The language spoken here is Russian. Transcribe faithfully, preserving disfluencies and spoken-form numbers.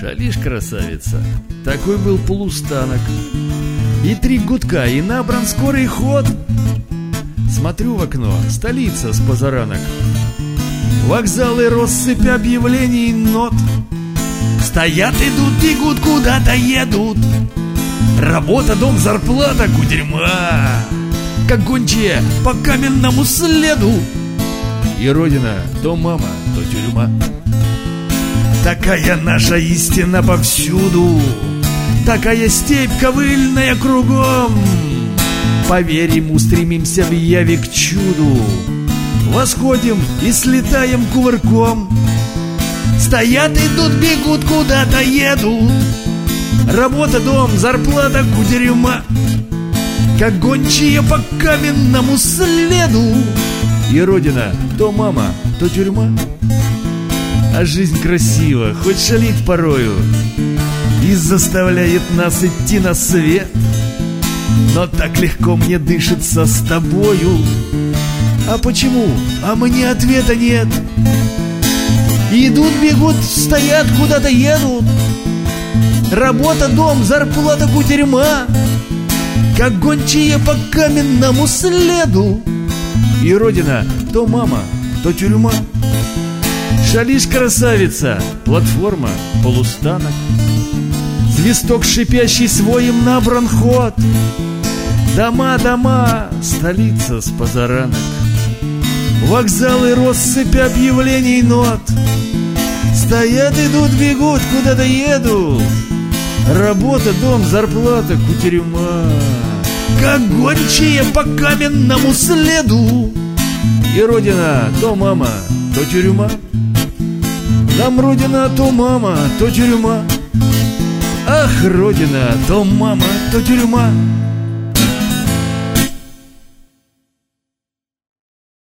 Шалишь, красавица, такой был полустанок. И три гудка, и набран скорый ход. Смотрю в окно, столица с позаранок. Вокзалы, россыпь объявлений, нот. Стоят, идут, бегут, куда-то едут. Работа, дом, зарплата, кутерьма, как гончие по каменному следу. И родина, то мама, то тюрьма. Такая наша истина повсюду, такая степь ковыльная кругом. Поверим, устремимся в яве к чуду, восходим и слетаем кувырком. Стоят, идут, бегут, куда-то едут. Работа, дом, зарплата, кутерьма, как гончие по каменному следу. И родина, то мама, то тюрьма. А жизнь красива, хоть шалит порою и заставляет нас идти на свет. Но так легко мне дышится с тобою. А почему? А мне ответа нет. Идут, бегут, стоят, куда-то едут. Работа, дом, зарплата, кутерьма, как гончие по каменному следу. И родина, то мама, то тюрьма. Шалишь, красавица, платформа, полустанок. Свисток шипящий своим набран ход. Дома, дома, столица с позаранок. Вокзалы, россыпь объявлений, нот. Стоят, идут, бегут, куда-то едут. Работа, дом, зарплата, кутерьма, как гончие по каменному следу. И родина, то мама, то тюрьма. Нам родина, то мама, то тюрьма. Ах, родина, то мама, то тюрьма.